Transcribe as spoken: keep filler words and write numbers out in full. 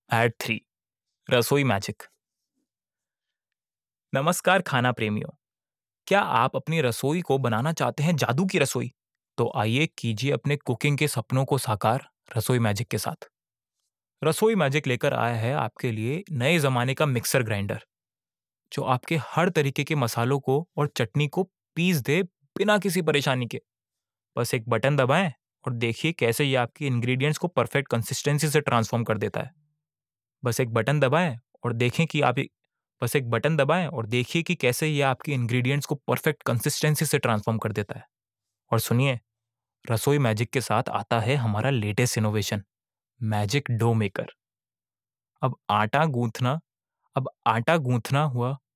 Add three रसोई magic. नमस्कार खाना प्रेमियों, क्या आप अपनी रसोई को बनाना चाहते हैं जादू की रसोई? तो आइए कीजिए अपने कुकिंग के सपनों को साकार रसोई मैजिक के साथ। रसोई मैजिक लेकर आया है आपके लिए नए जमाने का मिक्सर ग्राइंडर, जो आपके हर तरीके के मसालों को और चटनी को पीस दे बिना किसी परेशानी के। बस एक बटन दबाएं और देखिए कैसे ये आपके इंग्रेडिएंट्स को परफेक्ट कंसिस्टेंसी से ट्रांसफॉर्म कर देता है। बस एक बटन दबाएं और देखें कि आप बस एक बटन दबाएं और देखिए कि कैसे ये आपके इंग्रेडिएंट्स को परफेक्ट कंसिस्टेंसी से ट्रांसफॉर्म कर देता है। और सुनिए, रसोई मैजिक के साथ आता है हमारा latest innovation, magic dough maker. अब आटा गूंथना अब आटा गूंथना हुआ